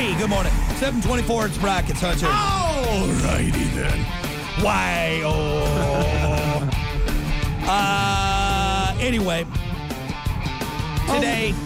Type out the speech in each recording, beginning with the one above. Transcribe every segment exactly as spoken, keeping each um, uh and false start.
Hey, good morning. seven twenty-four, it's Brock, it's Hunter. All righty then. Why? Oh. uh, anyway, today.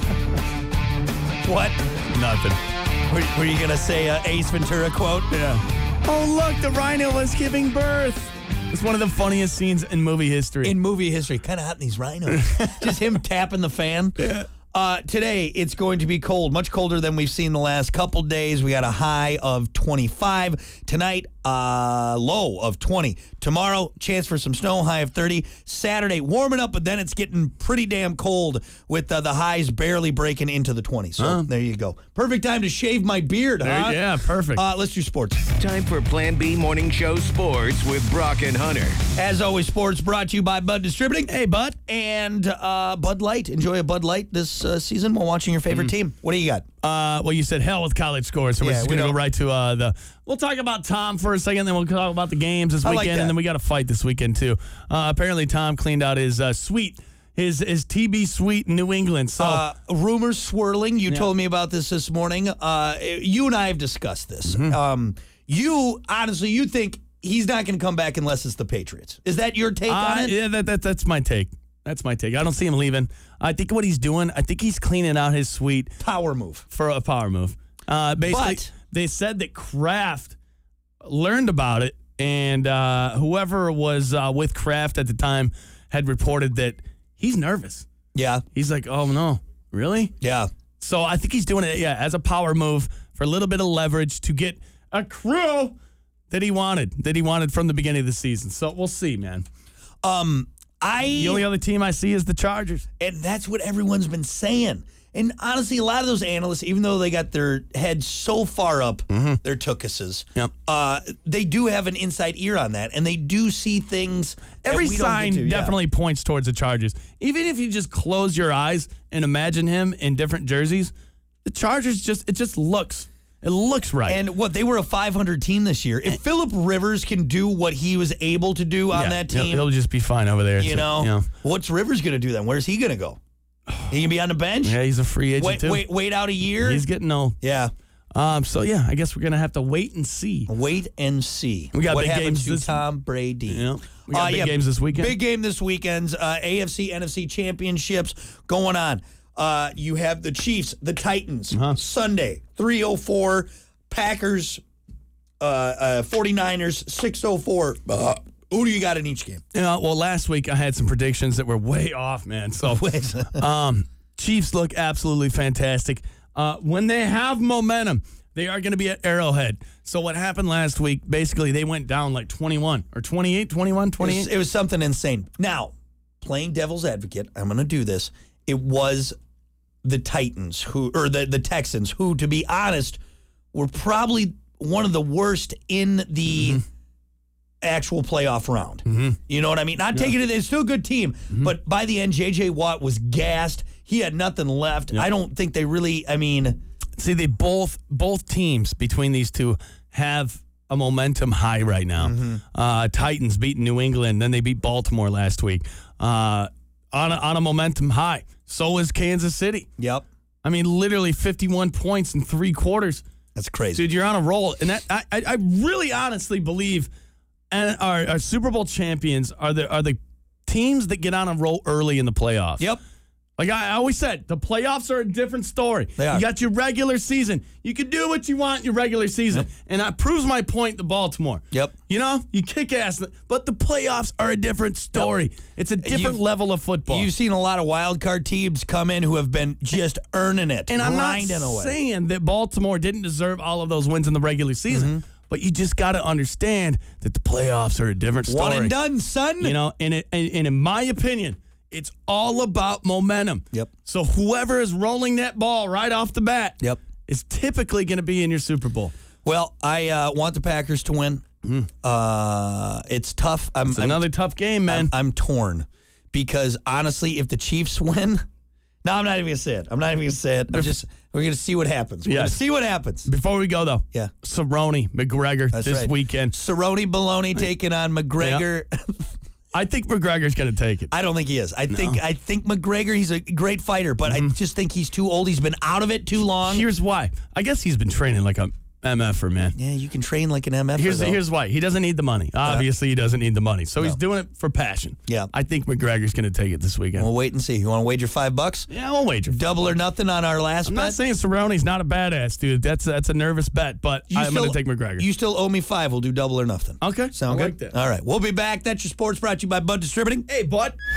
What? Nothing. Were, were you going to say a Ace Ventura quote? Yeah. Oh, look, the rhino was giving birth. It's one of the funniest scenes in movie history. In movie history. Kind of hot in these rhinos. Just him tapping the fan. Yeah. Uh, today, it's going to be cold, much colder than we've seen the last couple days. We got a high of twenty-five. Tonight, uh, low of twenty. Tomorrow, chance for some snow, high of thirty. Saturday, warming up, but then it's getting pretty damn cold with uh, the highs barely breaking into the twenties. So huh. There you go. Perfect time to shave my beard, There, huh? yeah, perfect. Uh, let's do sports. Time for Plan B Morning Show Sports with Brock and Hunter. As always, sports brought to you by Bud Distributing. Hey, Bud. And uh, Bud Light. Enjoy a Bud Light this uh, season while watching your favorite Mm-hmm. team. What do you got? Uh, well, you said hell with college scores, so Yeah, we're just we going to go don't- right to uh, the... We'll talk about Tom for a second, then we'll talk about the games this I like weekend, that. and then we got a fight this weekend, too. Uh, apparently, Tom cleaned out his uh, suite, his his T B suite in New England. So, Uh, rumors swirling. You told me about this this morning. Uh, you and I have discussed this. Mm-hmm. Um, you, honestly, you think he's not going to come back unless it's the Patriots. Is that your take on uh, it? yeah, that, that, that's my take. That's my take. I don't see him leaving. I think what he's doing, I think he's cleaning out his suite Power move. for a power move. Uh, basically, But- they said that Kraft learned about it, and uh, whoever was uh, with Kraft at the time had reported that he's nervous. Yeah. He's like, oh, no, really? Yeah. So I think he's doing it, yeah, as a power move for a little bit of leverage to get a crew that he wanted, that he wanted from the beginning of the season. So we'll see, man. Um, I The only other team I see is the Chargers. and that's what everyone's been saying. And honestly, a lot of those analysts, even though they got their heads so far up, their tuchuses, Yep. uh, they do have an inside ear on that, and they do see things. that Every we don't sign get to. Yeah. definitely points towards the Chargers. Even if you just close your eyes and imagine him in different jerseys, the Chargers just, it just looks, it looks right. And what, they were a five hundred team this year. If Phillip Rivers can do what he was able to do on Yeah, that he'll- team, he'll just be fine over there. you So, know, you know. what's Rivers going to do then? Where's he going to go? He can be on the bench? Yeah, he's a free agent wait, too. wait, wait out a year? He's getting old. yeah. Um, so yeah, I guess we're gonna have to wait and see. Wait and see. We got what big happens games to this- Tom Brady. Yeah. We got Uh, big yeah, games this weekend. Big game this weekend. Uh, A F C, N F C championships going on. Uh, you have the Chiefs, the Titans, Uh-huh. Sunday, three oh four. Packers, uh, uh, 49ers, six oh four. Uh, who do you got in each game? Yeah, well, last week I had some predictions that were way off, man. So, um, Chiefs look absolutely fantastic. Uh, when they have momentum, they are going to be at Arrowhead. So what happened last week, basically they went down like twenty-one or twenty-eight, twenty-one, It was, twenty-eight. it was something insane. Now, playing devil's advocate, I'm going to do this. It was the Titans who, or the, the Texans who, to be honest, were probably one of the worst in the Mm-hmm. actual playoff round. You know what I mean? Not taking it, it's still a good team, Mm-hmm. but by the end, J J. Watt was gassed. He had nothing left. I don't think they really, I mean, See, they both both teams between these two have a momentum high right now. Mm-hmm. Uh, Titans beating New England, then they beat Baltimore last week uh, on a, on a momentum high. So is Kansas City. yep, I mean, literally fifty-one points in three quarters. that's crazy. Dude, you're on a roll. And that I, I I really honestly believe and our, our Super Bowl champions are the are the teams that get on a roll early in the playoffs. Yep. Like I always said, the playoffs are a different story. They are. You got your regular season. You can do what you want in your regular season. Yep. And that proves my point to Baltimore. Yep. You know, you kick ass. But the playoffs are a different story. It's a different You've- level of football. You've seen a lot of wild card teams come in who have been just earning it, And I'm not grinding away. saying that Baltimore didn't deserve all of those wins in the regular season, Mm-hmm. but you just got to understand that the playoffs are a different story. One and done, son. You know, and, it, and, and in my opinion, it's all about momentum. Yep. So whoever is rolling that ball right off the bat Yep. is typically going to be in your Super Bowl. Well, I uh, want the Packers to win. Uh, it's tough. I'm, It's I'm- another tough game, man. I'm, I'm torn because honestly, if the Chiefs win, no, I'm not even gonna say it. I'm not even gonna say it. I'm just we're gonna see what happens. We're gonna Yes. see what happens. Before we go, though, Yeah. Cerrone, McGregor That's this right. weekend. Cerrone Baloney taking on McGregor. I think McGregor's going to take it. I don't think he is. I think I think McGregor, he's a great fighter, but Mm-hmm. I just think he's too old. He's been out of it too long. Here's why. I guess he's been training like a M F-er, man. Yeah, you can train like an M F. Here's here's why. He doesn't need the money. Obviously, he doesn't need the money. So he's No. doing it for passion. Yeah. I think McGregor's going to take it this weekend. We'll wait and see. You want to wager five bucks? yeah, I'll wager. Double or nothing on our last I'm bet? not saying Cerrone's not a badass, dude. That's that's a nervous bet, but You I'm going still- to take McGregor. You still owe me five. We'll do double or nothing. okay. Sound I good? like that. All right. We'll be back. That's your sports brought to you by Bud Distributing. Hey, bud.